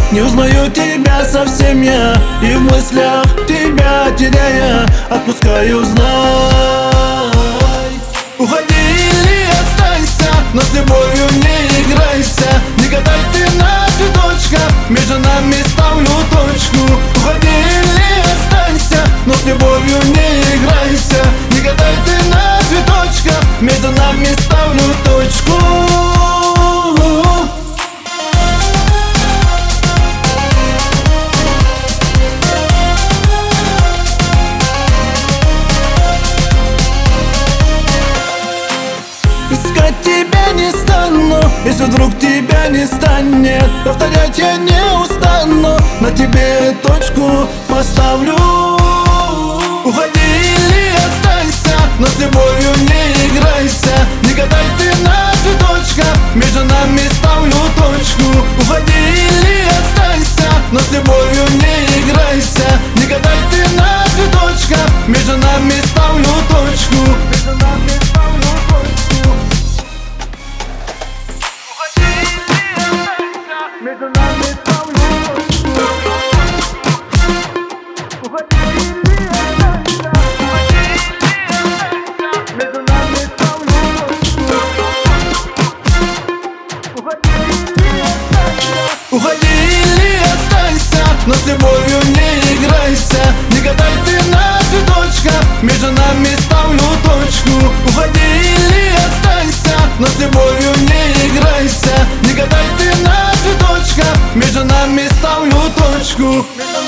Не узнаю тебя совсем я, и в мыслях тебя теряя, отпускаю, знай. Уходи или останься, но с любовью не играйся. Не гадай ты на цветочках, между нами ставлю точку. Уходи или останься, но с любовью не играйся. Не гадай ты на цветочках, между нами ставлю точку. Искать тебя не стану, если вдруг тебя не станет. Повторять я не устану, на тебе точку поставлю. Уходи или останься, но с любовью не играйся. Не гадай ты на цветочках, между нами ставлю точку. Уходи или останься, но с любовью не играйся. Не гадай ты на цветочках, между нами ставлю точку. Между нами ставлю точку. Между нами ставлю точку. Уходи или останься. Между нами ставлю точку. Уходи или останься, но с любовью не играйся. Не гадай ты на цветочках, между нами ставлю точку. Уходи или останься, но с любовью не играйся. Не гадай ты на цветочках, между нами ставлю точку.